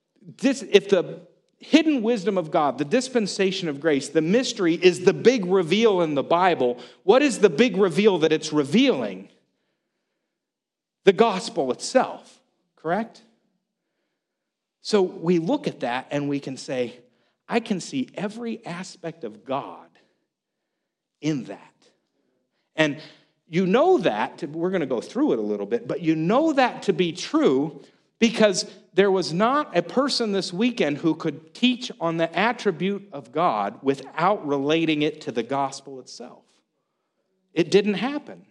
hidden wisdom of God, the dispensation of grace, the mystery is the big reveal in the Bible, what is the big reveal that it's revealing? The gospel itself, correct? So we look at that and we can say, I can see every aspect of God in that. And you know that, we're going to go through it a little bit, but you know that to be true because there was not a person this weekend who could teach on the attribute of God without relating it to the gospel itself. It didn't happen.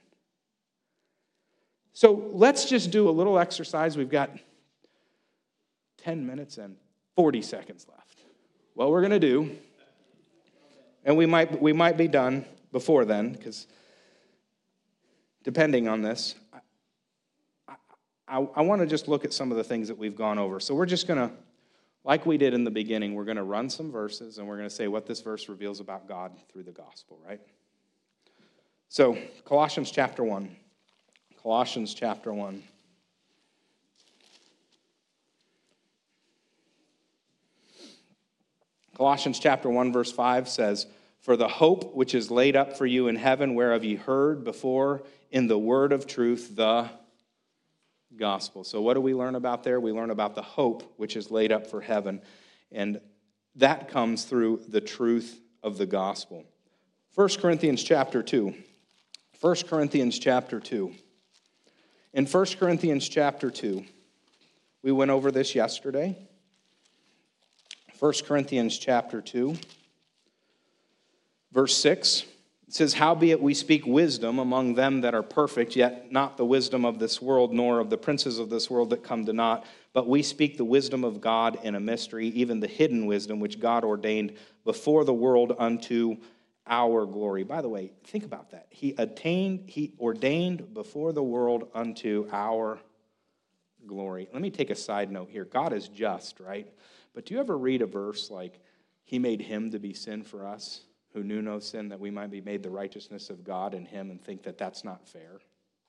So let's just do a little exercise. We've got 10 minutes and 40 seconds left. What we're going to do, and we might be done before then, because depending on this, I want to just look at some of the things that we've gone over. So we're just going to, like we did in the beginning, we're going to run some verses, and we're going to say what this verse reveals about God through the gospel, right? So Colossians chapter 1. Colossians chapter 1. Colossians chapter 1, verse 5 says, "For the hope which is laid up for you in heaven, whereof ye heard before in the word of truth, the gospel." So what do we learn about there? We learn about the hope which is laid up for heaven. And that comes through the truth of the gospel. 1 Corinthians chapter 2. 1 Corinthians chapter 2. In 1 Corinthians chapter 2, we went over this yesterday. 1 Corinthians chapter 2, verse 6. It says, "Howbeit we speak wisdom among them that are perfect, yet not the wisdom of this world, nor of the princes of this world that come to naught. But we speak the wisdom of God in a mystery, even the hidden wisdom which God ordained before the world unto our glory." By the way, think about that. He ordained before the world unto our glory. Let me take a side note here. God is just, right? But do you ever read a verse like, "He made him to be sin for us, who knew no sin, that we might be made the righteousness of God in him," and think that that's not fair?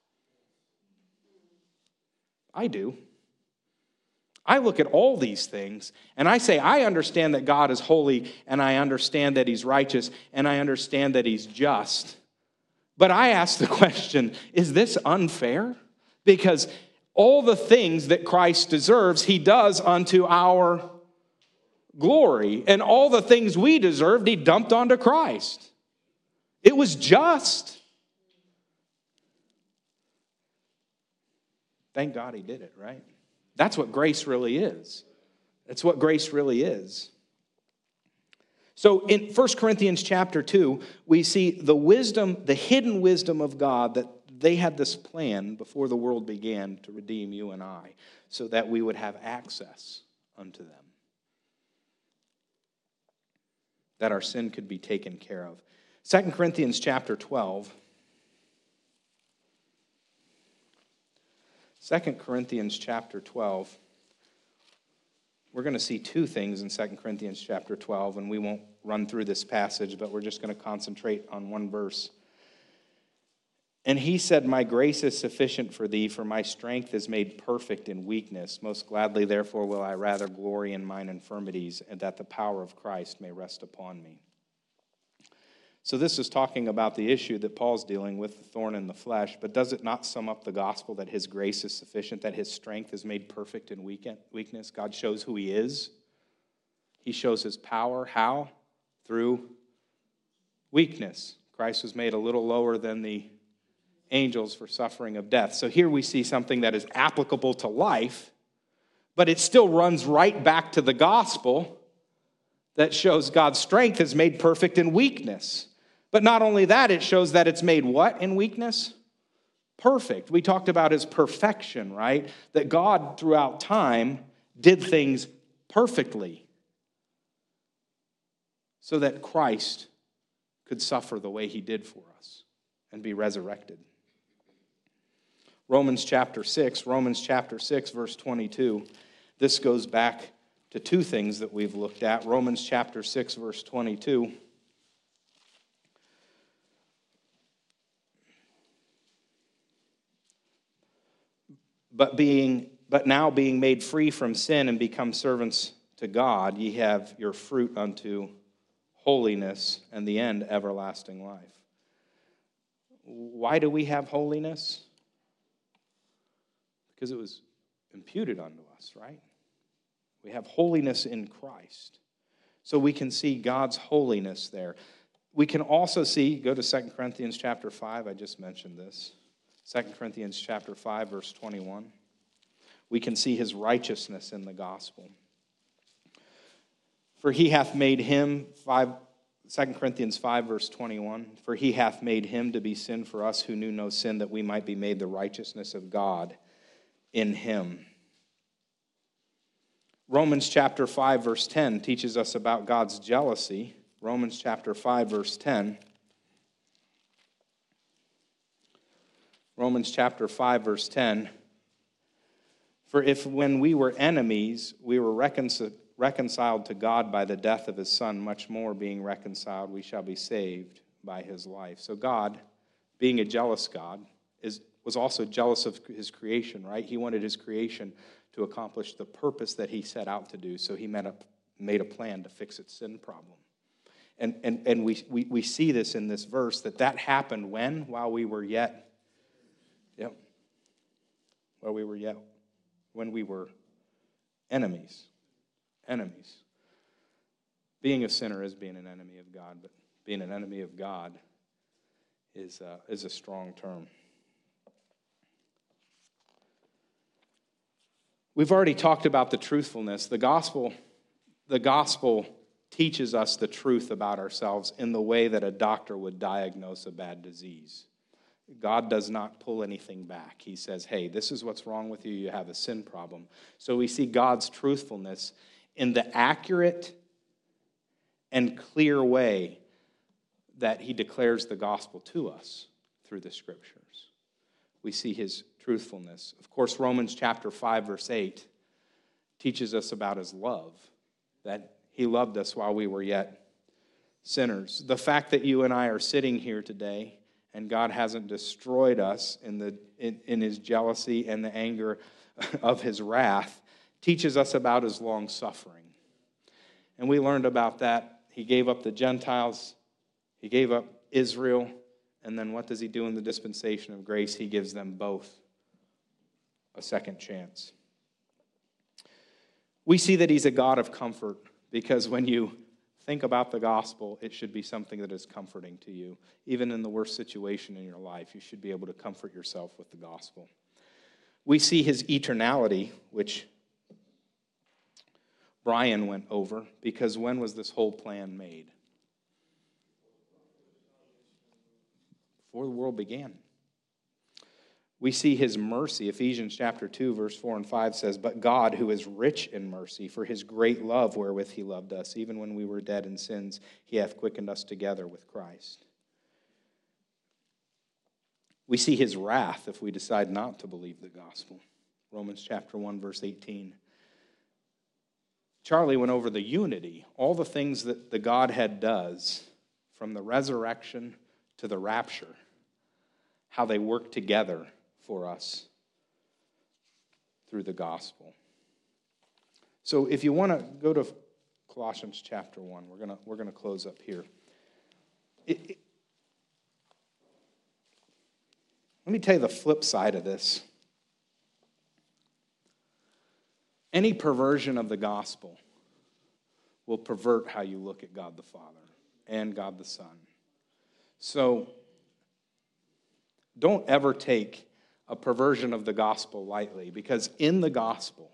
I do. I look at all these things, and I say, I understand that God is holy, and I understand that he's righteous, and I understand that he's just. But I ask the question, is this unfair? Because all the things that Christ deserves, he does unto our glory. And all the things we deserved, he dumped onto Christ. It was just. Thank God he did it, right? That's what grace really is. That's what grace really is. So in 1 Corinthians chapter 2, we see the wisdom, the hidden wisdom of God, that they had this plan before the world began to redeem you and I, so that we would have access unto them, that our sin could be taken care of. 2 Corinthians chapter 12. 2 Corinthians chapter 12. We're going to see two things in 2 Corinthians chapter 12, and we won't run through this passage, but we're just going to concentrate on one verse. "And he said, My grace is sufficient for thee, for my strength is made perfect in weakness. Most gladly, therefore, will I rather glory in mine infirmities, and that the power of Christ may rest upon me." So this is talking about the issue that Paul's dealing with, the thorn in the flesh, but does it not sum up the gospel that his grace is sufficient, that his strength is made perfect in weakness? God shows who he is. He shows his power. How? Through weakness. Christ was made a little lower than the angels for suffering of death. So here we see something that is applicable to life, but it still runs right back to the gospel that shows God's strength is made perfect in weakness. But not only that, it shows that it's made what in weakness? Perfect. We talked about his perfection, right? That God, throughout time, did things perfectly so that Christ could suffer the way he did for us and be resurrected. Romans chapter 6, verse 22. This goes back to two things that we've looked at. Romans chapter 6, verse 22. But now being made free from sin and become servants to God, ye have your fruit unto holiness, and the end everlasting life. Why do we have holiness? Because it was imputed unto us, right? We have holiness in Christ. So we can see God's holiness there. We can also see, go to 2 Corinthians chapter 5, I just mentioned this. 2 Corinthians chapter 5, verse 21. We can see his righteousness in the gospel. For he hath made him, 2 Corinthians 5, verse 21, for he hath made him to be sin for us who knew no sin, that we might be made the righteousness of God in him. Romans chapter 5, verse 10 teaches us about God's jealousy. Romans chapter 5, verse 10. Romans chapter 5, verse 10. For if when we were enemies, we were reconciled to God by the death of his Son, much more being reconciled, we shall be saved by his life. So God, being a jealous God, was also jealous of his creation, right? He wanted his creation to accomplish the purpose that he set out to do. So he made a plan to fix its sin problem. And we see this in this verse, that happened when? While we were yet, when we were enemies. Enemies. Being a sinner is being an enemy of God, but being an enemy of God is a strong term. We've already talked about the truthfulness. The gospel teaches us the truth about ourselves in the way that a doctor would diagnose a bad disease. God does not pull anything back. He says, hey, this is what's wrong with you. You have a sin problem. So we see God's truthfulness in the accurate and clear way that he declares the gospel to us through the scriptures. We see his truthfulness. Of course, Romans chapter 5, verse 8 teaches us about his love, that he loved us while we were yet sinners. The fact that you and I are sitting here today and God hasn't destroyed us in his jealousy and the anger of his wrath teaches us about his long suffering. And we learned about that. He gave up the Gentiles, he gave up Israel, and then what does he do in the dispensation of grace? He gives them both a second chance. We see that he's a God of comfort because when you think about the gospel, it should be something that is comforting to you. Even in the worst situation in your life, you should be able to comfort yourself with the gospel. We see his eternality, which Brian went over, because when was this whole plan made? Before the world began. We see his mercy. Ephesians chapter 2, verse 4 and 5 says, but God, who is rich in mercy, for his great love wherewith he loved us, even when we were dead in sins, he hath quickened us together with Christ. We see his wrath if we decide not to believe the gospel. Romans chapter 1, verse 18. Charlie went over the unity, all the things that the Godhead does, from the resurrection to the rapture, how they work together for us through the gospel. So if you want to go to Colossians chapter 1, we're going to close up here. Let me tell you the flip side of this. Any perversion of the gospel will pervert how you look at God the Father and God the Son. So don't ever take a perversion of the gospel lightly, because in the gospel,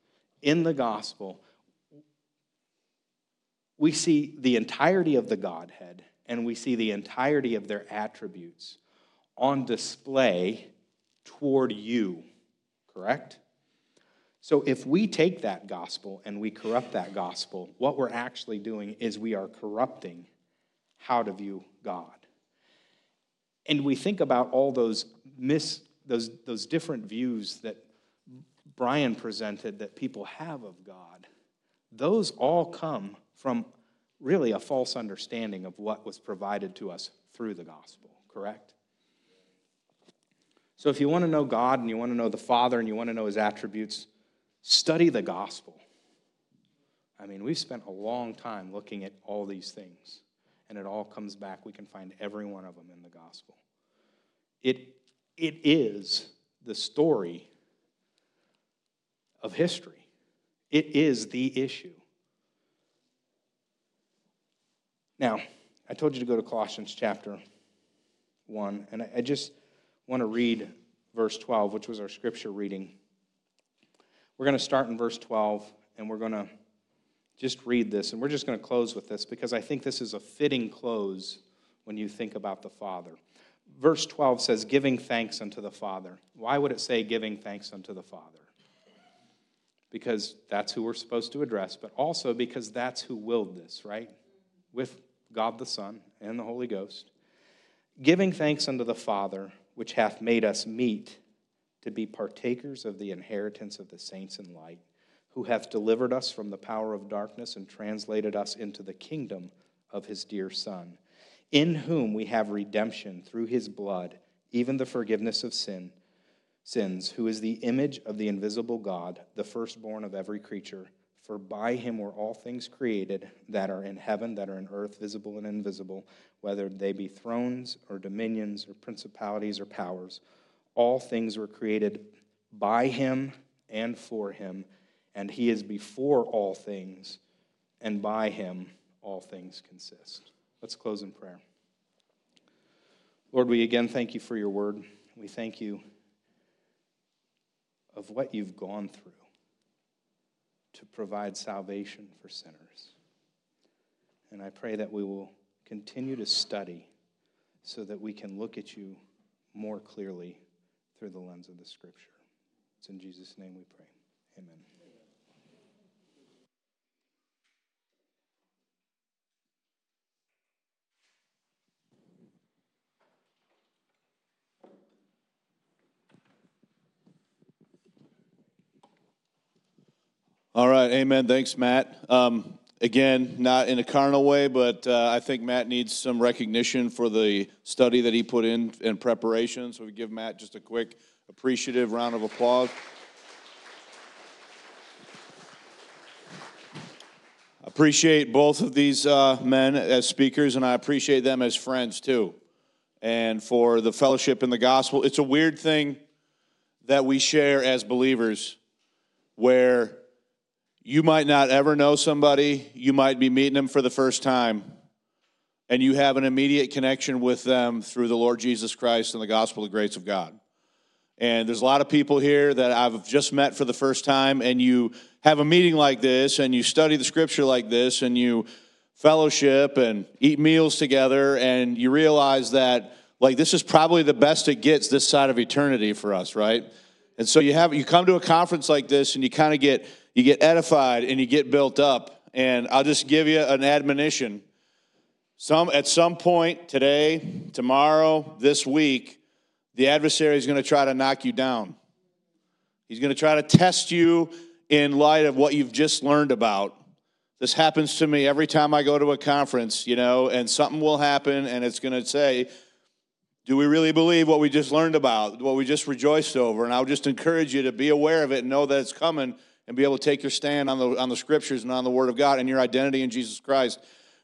we see the entirety of the Godhead and we see the entirety of their attributes on display toward you, correct? So if we take that gospel and we corrupt that gospel, what we're actually doing is we are corrupting how to view God. And we think about all those different views that Brian presented that people have of God. Those all come from really a false understanding of what was provided to us through the gospel, correct? So if you want to know God and you want to know the Father and you want to know his attributes, study the gospel. I mean, we've spent a long time looking at all these things, and it all comes back. We can find every one of them in the gospel. It is the story of history. It is the issue. Now, I told you to go to Colossians chapter 1, and I just want to read verse 12, which was our scripture reading. We're going to start in verse 12, and we're going to just read this, and we're just going to close with this because I think this is a fitting close when you think about the Father. Verse 12 says, giving thanks unto the Father. Why would it say giving thanks unto the Father? Because that's who we're supposed to address, but also because that's who willed this, right? With God the Son and the Holy Ghost. Giving thanks unto the Father, which hath made us meet to be partakers of the inheritance of the saints in light, who hath delivered us from the power of darkness and translated us into the kingdom of his dear Son, in whom we have redemption through his blood, even the forgiveness of sins, who is the image of the invisible God, the firstborn of every creature. For by him were all things created that are in heaven, that are in earth, visible and invisible, whether they be thrones or dominions or principalities or powers. All things were created by him and for him, and he is before all things, and by him all things consist. Let's close in prayer. Lord, we again thank you for your word. We thank you of what you've gone through to provide salvation for sinners. And I pray that we will continue to study so that we can look at you more clearly through the lens of the Scripture. It's in Jesus' name we pray. Amen. All right, amen. Thanks, Matt. Again, not in a carnal way, but I think Matt needs some recognition for the study that he put in preparation. So we give Matt just a quick appreciative round of applause. Appreciate both of these men as speakers, and I appreciate them as friends too, and for the fellowship in the gospel. It's a weird thing that we share as believers where you might not ever know somebody, you might be meeting them for the first time, and you have an immediate connection with them through the Lord Jesus Christ and the gospel of the grace of God. And there's a lot of people here that I've just met for the first time, and you have a meeting like this, and you study the scripture like this, and you fellowship and eat meals together, and you realize that, like, this is probably the best it gets this side of eternity for us, right? And so you come to a conference like this, and you kind of get edified and you get built up. And I'll just give you an admonition. At some point today, tomorrow, this week, the adversary is going to try to knock you down. He's going to try to test you in light of what you've just learned about. This happens to me every time I go to a conference, and something will happen, and it's going to say, do we really believe what we just learned about, what we just rejoiced over? And I'll just encourage you to be aware of it and know that it's coming and be able to take your stand on the scriptures and on the word of God and your identity in Jesus Christ.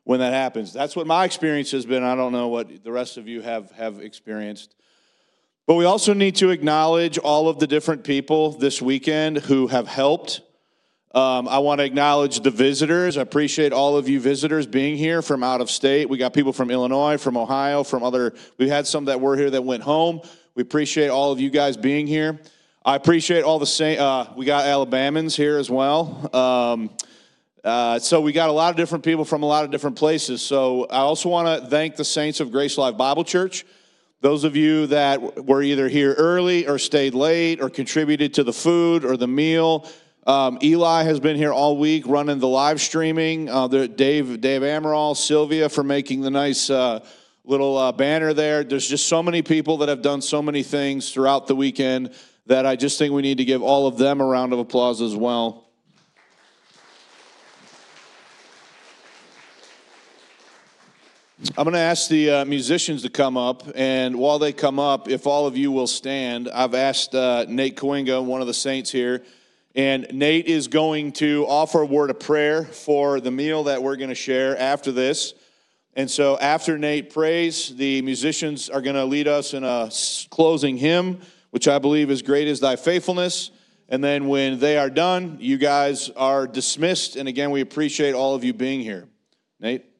when that happens. That's what my experience has been. I don't know what the rest of you have experienced. But we also need to acknowledge all of the different people this weekend who have helped. I want to acknowledge the visitors. I appreciate all of you visitors being here from out of state. We got people from Illinois, from Ohio, we had some that were here that went home. We appreciate all of you guys being here. I appreciate all we got Alabamans here as well. So we got a lot of different people from a lot of different places. So I also want to thank the saints of Grace Life Bible Church. Those of you that were either here early or stayed late or contributed to the food or the meal. Eli has been here all week running the live streaming. Dave Amaral, Sylvia for making the nice little banner there. There's just so many people that have done so many things throughout the weekend that I just think we need to give all of them a round of applause as well. I'm going to ask the musicians to come up, and while they come up, if all of you will stand, I've asked Nate Coinga, one of the saints here, and Nate is going to offer a word of prayer for the meal that we're going to share after this. And so after Nate prays, the musicians are going to lead us in a closing hymn, which I believe is Great is Thy Faithfulness. And then when they are done, you guys are dismissed. And again, we appreciate all of you being here. Nate?